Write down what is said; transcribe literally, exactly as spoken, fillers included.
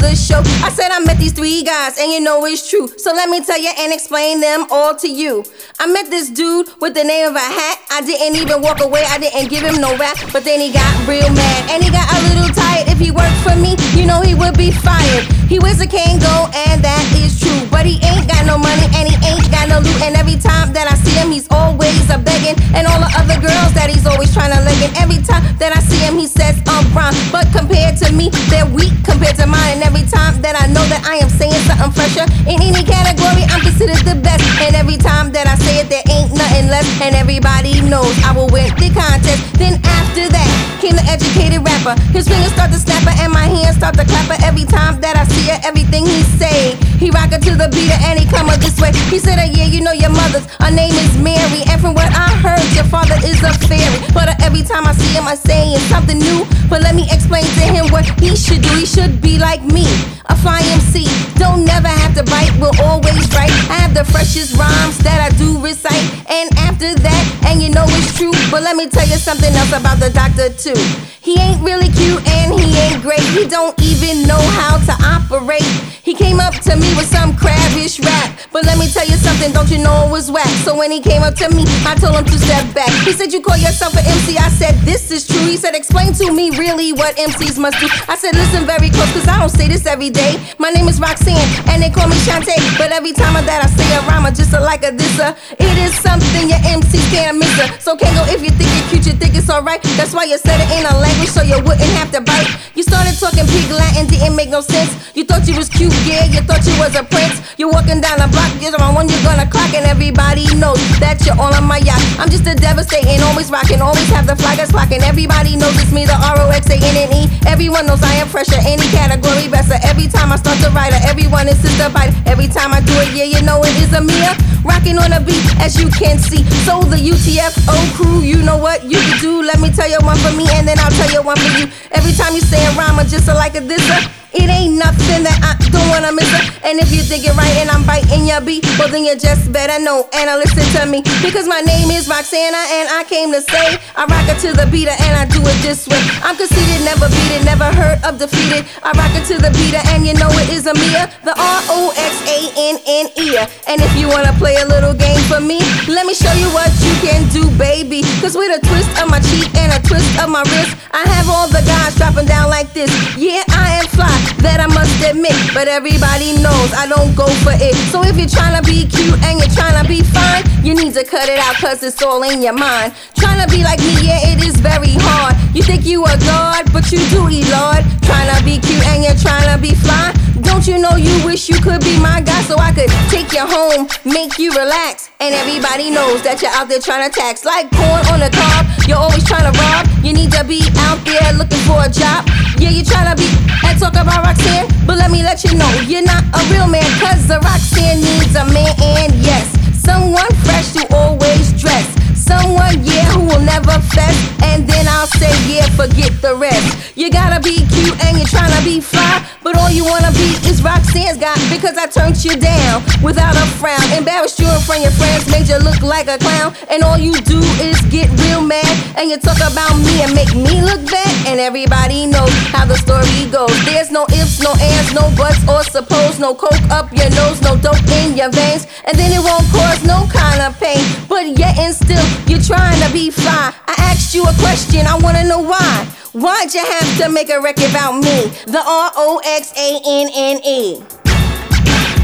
the show. I said I met these three guys, and you know it's true. So let me tell you and explain them all to you. I met this dude with the name of a hat. I didn't even walk away, I didn't give him no rap. But then he got real mad, and he got a little tired. If he worked for me, you know he would be fired. He wears a Kango, and that is true. But he ain't got no money, and he ain't got no loot. And every time that I see him, he's always a begging. And all the other girls that he's always trying to leg. And every time that I see him, he says I'm wrong. But compared to me, they're weak compared to mine. And every time that I know that I am saying something fresher in any category, I'm considered the best. And every time that I say it, there ain't nothing less. And everybody knows I will win the contest. Then after that came the educated rapper. His fingers start to snapper and my hands start to clapper. Every time that I see it, everything he say, he rock it to the beat and he come up this way. He said, uh, yeah, you know your mother's, her name is Mary. And from what I heard, your father is a fairy. But uh, every time I see him, I'm saying something new. But let me explain to him what he should do. He should be like me, a fly M C. Don't never have to bite, will always write. I have the freshest rhymes that I do recite. And after that, and you know it's true, but let me tell you something else about the doctor too. He ain't really cute and he ain't great. He don't even know how to operate. He came up to me with some crabbish rap, but let me tell you something, don't you know it was whack? So when he came up to me, I told him to step back. He said, you call yourself an M C? I said, this is true. He said, explain to me really what M Cs must do. I said, listen very close, cause I don't say this every day. My name is Roxanne, and they call me Shantae. But every time that I say a rhyme, I just a like a disser. It is something your M Cs can't miss her. So Kango, if you think you're cute, you think it's alright. That's why you said it in a language so you wouldn't have to bite. You started talking pig Latin, didn't make no sense. You thought you was cute, yeah, you thought you was a prince. You're walking down the block, you're the one you're gonna clock. And everybody knows that you're all on my yacht. I'm just a devastating, always rocking, always have the flag that's clocking. Everybody knows it's me, the R O X A N N E. Everyone knows I am fresher, any category best. Every time I start to write her, everyone is sister bite. Every time I do it, yeah, you know it is a Mia. Rocking on a beat, as you can see. So the U T F O crew, you know what you can do. Let me tell you one for me, and then I'll tell you one for you. Every time you say a rhyme, I just like a disser. It ain't nothing that I don't wanna miss it. And if you think it right and I'm biting your beat, well then you just better know and listen to me. Because my name is Roxana and I came to say I rock it to the beater and I do it this way. I'm conceited, never beat it, never heard of defeated. I rock it to the beater and you know it is a Mia, the R O X A N N E. And if you wanna play a little game for me, let me show you what you can do, baby. Cause with a twist of my cheek and a twist of my wrist, I have all the guys dropping down like this. Yeah, I am fly, that I must admit, but everybody knows I don't go for it. So if you're tryna be cute and you're tryna be fine, you need to cut it out cause it's all in your mind. Tryna be like me, yeah, it is very hard. You think you a god, but you do eat lord. Tryna be cute and you're tryna be fly. Don't you know you wish you could be my guy so I could take you home, make you relax. And everybody knows that you're out there tryna tax. Like corn on the cob, you're always tryna rob. You need to be out there looking for a job. Yeah, you're tryna be and talk about Roxanne, but let me let you know you're not a real man, cause the Roxanne needs a man. And yes, someone fresh to always dress, someone, yeah, who will never fess. And then I'll say, yeah, forget the rest. You gotta be cute and you're tryna be fly, but all you wanna be is Roxanne's guy. Because I turned you down without a frown, embarrassed you in front of your friends, made you look like a clown. And all you do is get real mad and you talk about me and make me look bad. And everybody knows how the story goes. There's no ifs, no ands, no buts or suppose. No coke up your nose, no dope in your veins, and then it won't cause no kind of pain. But yet and still you're trying to be fly. I asked you a question, I wanna know why. Why'd you have to make a record about me? The R O X A N N E.